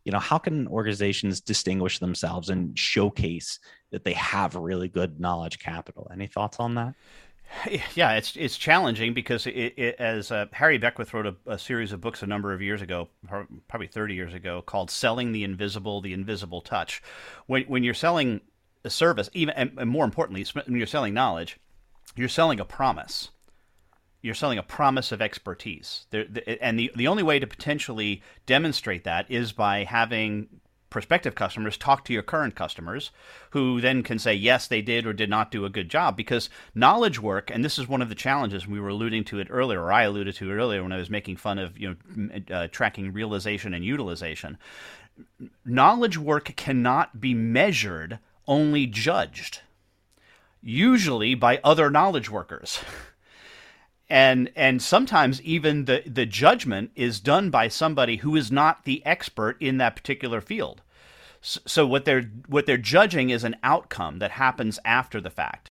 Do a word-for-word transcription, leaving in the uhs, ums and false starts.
You know, how can organizations distinguish themselves and showcase that they have really good knowledge capital? Any thoughts on that? Yeah, it's it's challenging because it, it, as uh, Harry Beckwith wrote a, a series of books a number of years ago, probably thirty years ago, called "Selling the Invisible: The Invisible Touch." When when you're selling a service, even and, and more importantly, when you're selling knowledge, you're selling a promise. You're selling a promise of expertise. There, the, and the the only way to potentially demonstrate that is by having prospective customers talk to your current customers, who then can say yes, they did or did not do a good job. Because knowledge work, and this is one of the challenges, we were alluding to it earlier, or I alluded to it earlier when I was making fun of, you know uh, tracking realization and utilization. Knowledge work cannot be measured, only judged, usually by other knowledge workers. And and sometimes even the, the judgment is done by somebody who is not the expert in that particular field. So what they're what they're judging is an outcome that happens after the fact.